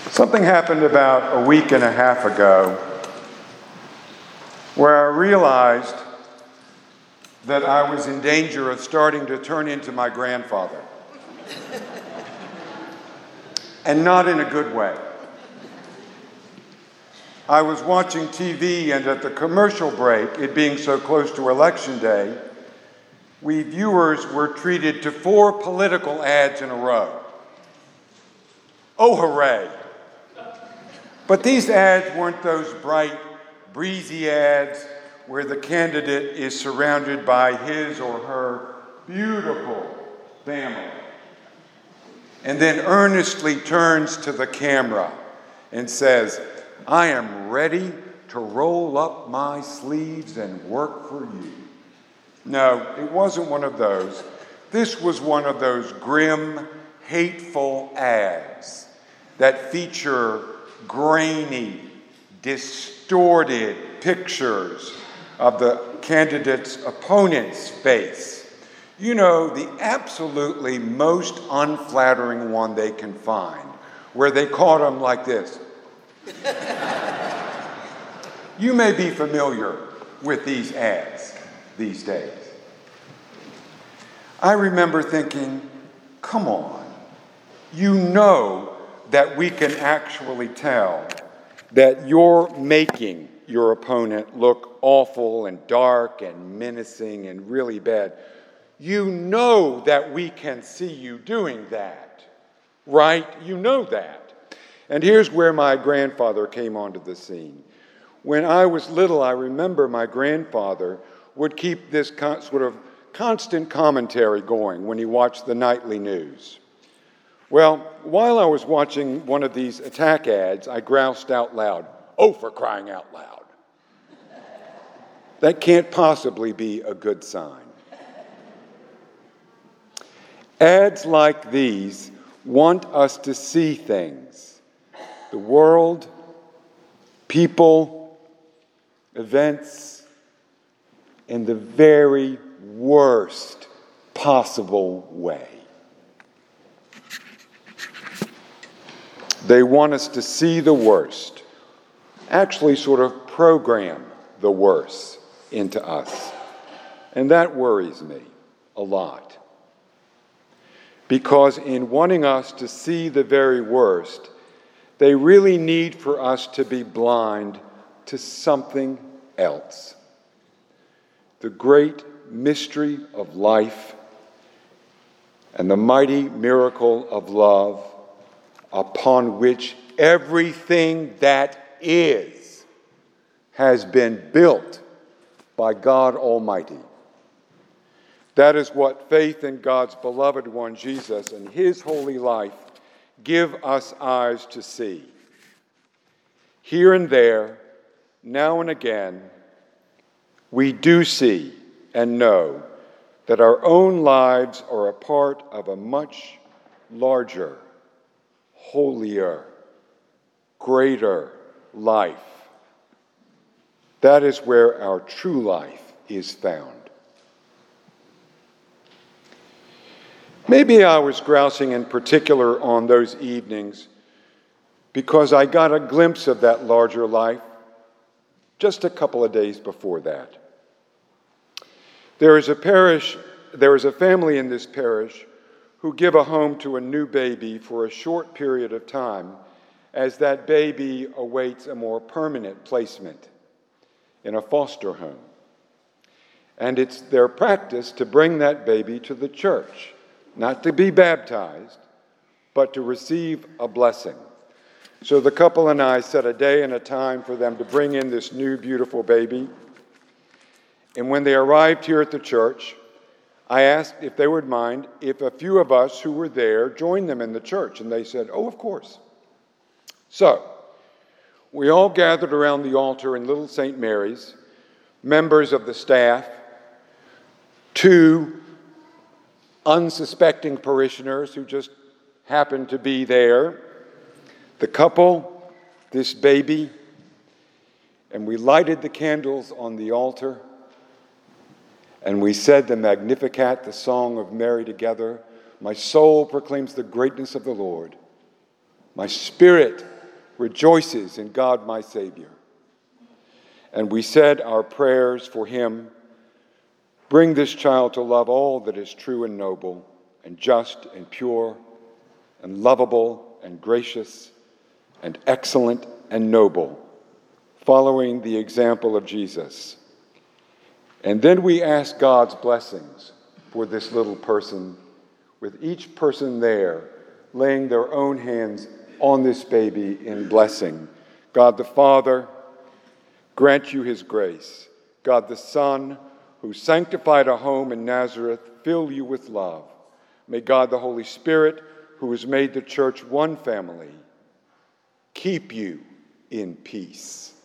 Something happened about a week and a half ago where I realized that I was in danger of starting to turn into my grandfather. And not in a good way. I was watching TV, and at the commercial break, it being so close to Election Day, we viewers were treated to 4 political ads in a row. Oh, hooray. But these ads weren't those bright, breezy ads where the candidate is surrounded by his or her beautiful family and then earnestly turns to the camera and says, "I am ready to roll up my sleeves and work for you." No, it wasn't one of those. This was one of those grim, hateful ads that feature grainy, distorted pictures of the candidate's opponent's face. You know, the absolutely most unflattering one they can find, where they caught him like this. You may be familiar with these ads these days. I remember thinking, come on, you know that we can actually tell that you're making your opponent look awful and dark and menacing and really bad. You know that we can see you doing that, right? You know that. And here's where my grandfather came onto the scene. When I was little, I remember my grandfather would keep this sort of constant commentary going when he watched the nightly news. Well, while I was watching one of these attack ads, I groused out loud, "Oh, for crying out loud." That can't possibly be a good sign. Ads like these want us to see things, the world, people, events, in the very worst possible way. They want us to see the worst, actually sort of program the worst into us. And that worries me a lot. Because in wanting us to see the very worst, they really need for us to be blind to something else. The great mystery of life and the mighty miracle of love upon which everything that is has been built by God Almighty. That is what faith in God's beloved one, Jesus, and his holy life give us eyes to see. Here and there, now and again, we do see and know that our own lives are a part of a much larger, holier, greater life. That is where our true life is found. Maybe I was grousing in particular on those evenings because I got a glimpse of that larger life just a couple of days before that. There is a family in this parish who give a home to a new baby for a short period of time as that baby awaits a more permanent placement in a foster home. And it's their practice to bring that baby to the church, not to be baptized, but to receive a blessing. So the couple and I set a day and a time for them to bring in this new beautiful baby. And when they arrived here at the church, I asked if they would mind if a few of us who were there joined them in the church. And they said, "Oh, of course." So we all gathered around the altar in Little St. Mary's, members of the staff, 2 unsuspecting parishioners who just happened to be there, the couple, this baby, and we lighted the candles on the altar, and we said the Magnificat, the song of Mary, together. My soul proclaims the greatness of the Lord. My spirit rejoices in God my Savior. And we said our prayers for him. Bring this child to love all that is true and noble and just and pure and lovable and gracious and excellent and noble, following the example of Jesus. And then we ask God's blessings for this little person, with each person there laying their own hands on this baby in blessing. God the Father, grant you his grace. God the Son, who sanctified a home in Nazareth, fill you with love. May God the Holy Spirit, who has made the church one family, keep you in peace.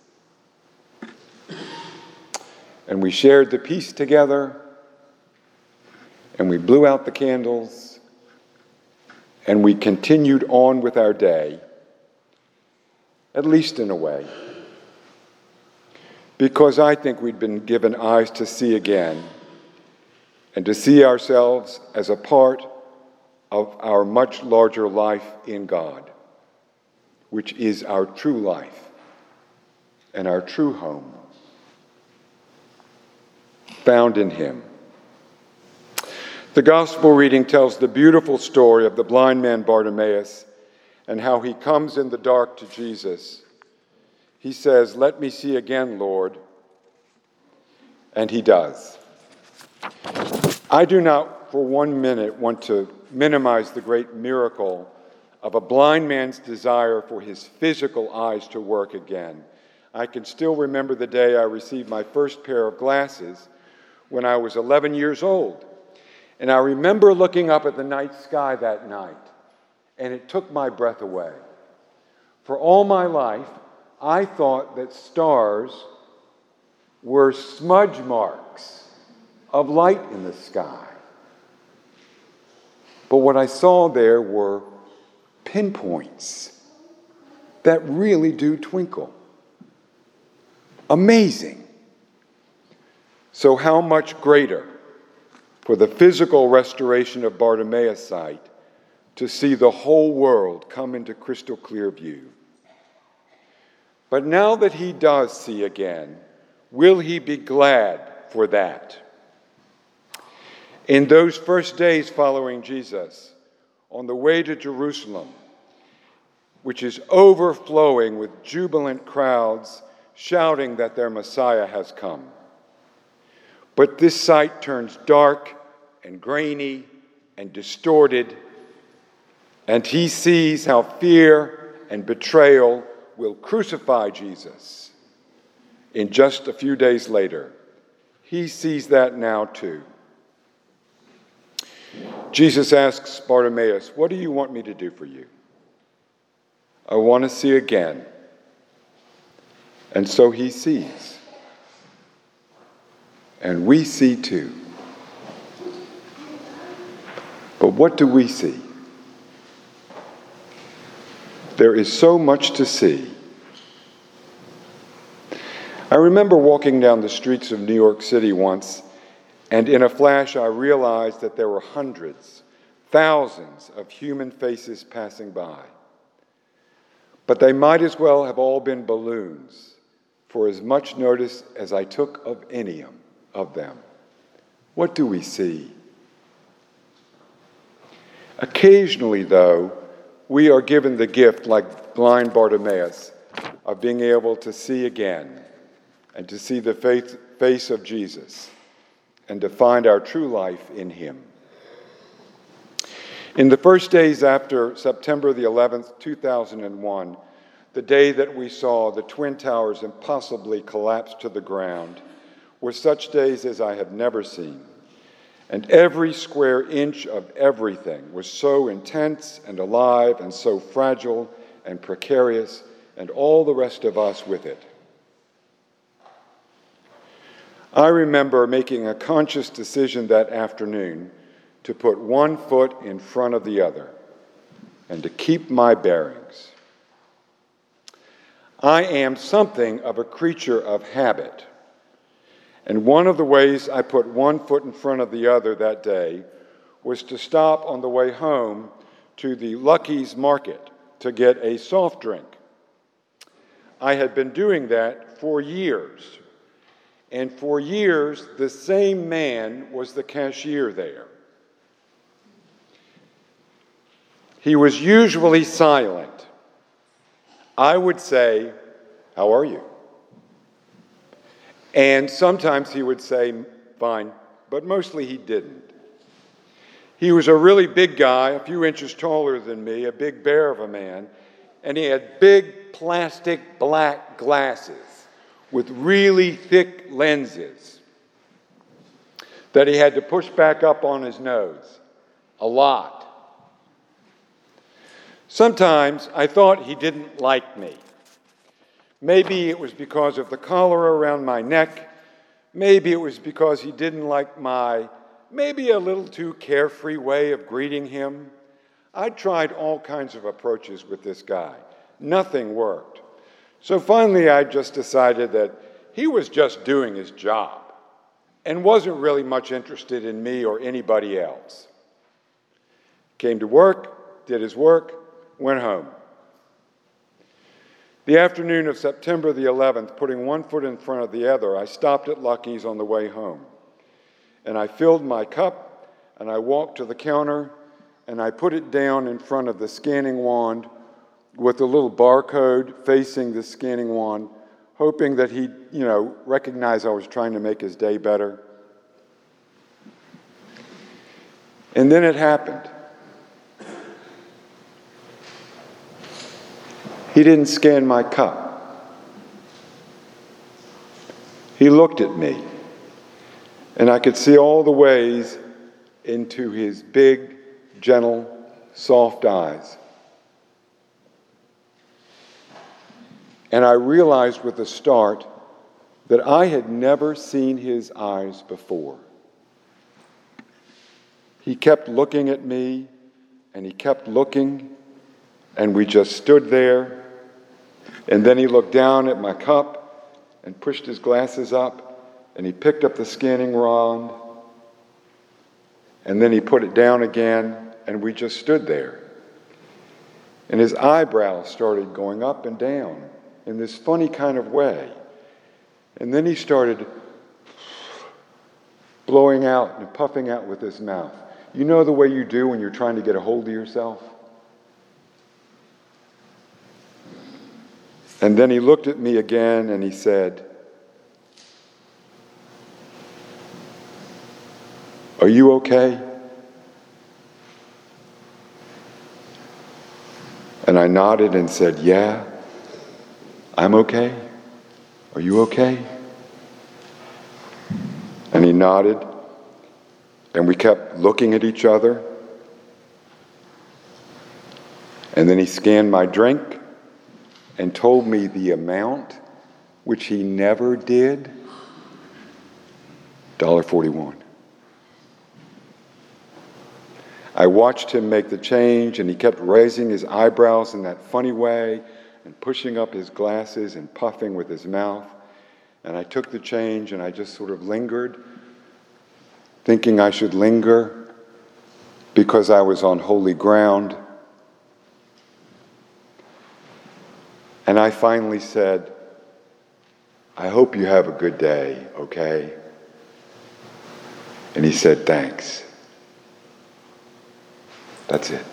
And we shared the peace together, and we blew out the candles, and we continued on with our day, at least in a way, because I think we'd been given eyes to see again, and to see ourselves as a part of our much larger life in God, which is our true life and our true home, found in him. The gospel reading tells the beautiful story of the blind man Bartimaeus and how he comes in the dark to Jesus. He says, "Let me see again, Lord." And he does. I do not for 1 minute want to minimize the great miracle of a blind man's desire for his physical eyes to work again. I can still remember the day I received my first pair of glasses when I was 11 years old. And I remember looking up at the night sky that night, and it took my breath away. For all my life, I thought that stars were smudge marks of light in the sky. But what I saw there were pinpoints that really do twinkle. Amazing. So how much greater for the physical restoration of Bartimaeus' sight to see the whole world come into crystal clear view. But now that he does see again, will he be glad for that? In those first days following Jesus, on the way to Jerusalem, which is overflowing with jubilant crowds shouting that their Messiah has come. But this sight turns dark and grainy and distorted, and he sees how fear and betrayal will crucify Jesus. In just a few days later, he sees that now too. Jesus asks Bartimaeus, "What do you want me to do for you?" "I want to see again." And so he sees. And we see too. But what do we see? There is so much to see. I remember walking down the streets of New York City once, and in a flash I realized that there were hundreds, thousands of human faces passing by. But they might as well have all been balloons, for as much notice as I took of any of them. What do we see? Occasionally, though, we are given the gift, like blind Bartimaeus, of being able to see again and to see the face of Jesus and to find our true life in him. In the first days after September the 11th, 2001, the day that we saw the Twin Towers impossibly collapse to the ground, were such days as I have never seen. And every square inch of everything was so intense and alive and so fragile and precarious, and all the rest of us with it. I remember making a conscious decision that afternoon to put one foot in front of the other and to keep my bearings. I am something of a creature of habit. And one of the ways I put one foot in front of the other that day was to stop on the way home to the Lucky's Market to get a soft drink. I had been doing that for years. And for years, the same man was the cashier there. He was usually silent. I would say, "How are you?" And sometimes he would say, "Fine," but mostly he didn't. He was a really big guy, a few inches taller than me, a big bear of a man, and he had big plastic black glasses with really thick lenses that he had to push back up on his nose a lot. Sometimes I thought he didn't like me. Maybe it was because of the collar around my neck. Maybe it was because he didn't like my maybe a little too carefree way of greeting him. I tried all kinds of approaches with this guy. Nothing worked. So finally I just decided that he was just doing his job and wasn't really much interested in me or anybody else. Came to work, did his work, went home. The afternoon of September the 11th, putting one foot in front of the other, I stopped at Lucky's on the way home. And I filled my cup, and I walked to the counter, and I put it down in front of the scanning wand with a little barcode facing the scanning wand, hoping that he'd, recognize I was trying to make his day better. And then it happened. He didn't scan my cup. He looked at me, and I could see all the ways into his big, gentle, soft eyes. And I realized with a start that I had never seen his eyes before. He kept looking at me, and he kept looking, and we just stood there. And then he looked down at my cup and pushed his glasses up, and he picked up the scanning wand, and then he put it down again, and we just stood there. And his eyebrows started going up and down in this funny kind of way. And then he started blowing out and puffing out with his mouth. You know the way you do when you're trying to get a hold of yourself? And then he looked at me again and he said, "Are you okay?" And I nodded and said, "Yeah, I'm okay. Are you okay?" And he nodded, and we kept looking at each other. And then he scanned my drink and told me the amount, which he never did, $1.41. I watched him make the change, and he kept raising his eyebrows in that funny way and pushing up his glasses and puffing with his mouth. And I took the change, and I just sort of lingered, thinking I should linger because I was on holy ground. And I finally said, "I hope you have a good day, okay?" And he said, "Thanks." That's it.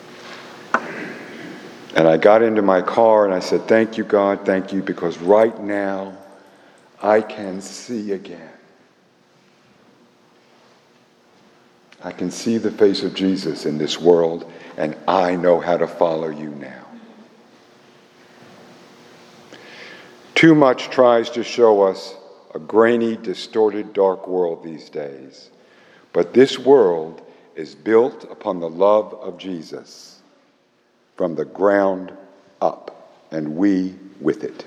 And I got into my car and I said, "Thank you, God, thank you, because right now I can see again. I can see the face of Jesus in this world, and I know how to follow you now." Too much tries to show us a grainy, distorted, dark world these days. But this world is built upon the love of Jesus from the ground up, and we with it.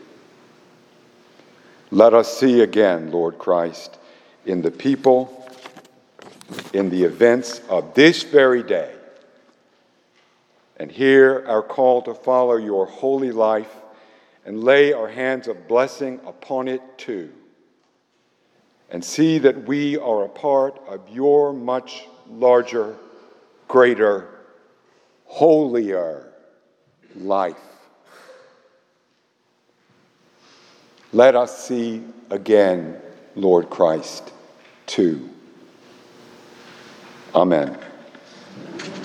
Let us see again, Lord Christ, in the people, in the events of this very day, and hear our call to follow your holy life and lay our hands of blessing upon it too, and see that we are a part of your much larger, greater, holier life. Let us see again, Lord Christ, too. Amen.